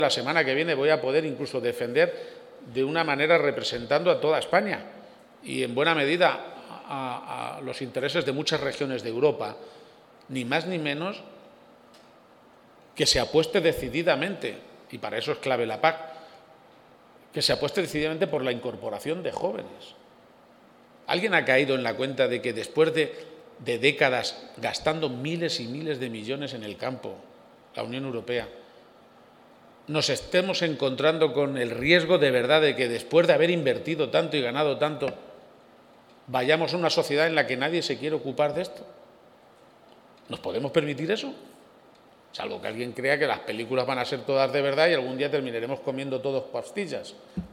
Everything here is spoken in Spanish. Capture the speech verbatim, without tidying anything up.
La semana que viene voy a poder incluso defender de una manera representando a toda España y en buena medida a, a los intereses de muchas regiones de Europa, ni más ni menos que se apueste decididamente, y para eso es clave la P A C, que se apueste decididamente por la incorporación de jóvenes. ¿Alguien ha caído en la cuenta de que después de, de décadas gastando miles y miles de millones en el campo, la Unión Europea, nos estemos encontrando con el riesgo de verdad de que después de haber invertido tanto y ganado tanto, vayamos a una sociedad en la que nadie se quiere ocupar de esto? ¿Nos podemos permitir eso? Salvo que alguien crea que las películas van a ser todas de verdad y algún día terminaremos comiendo todos pastillas.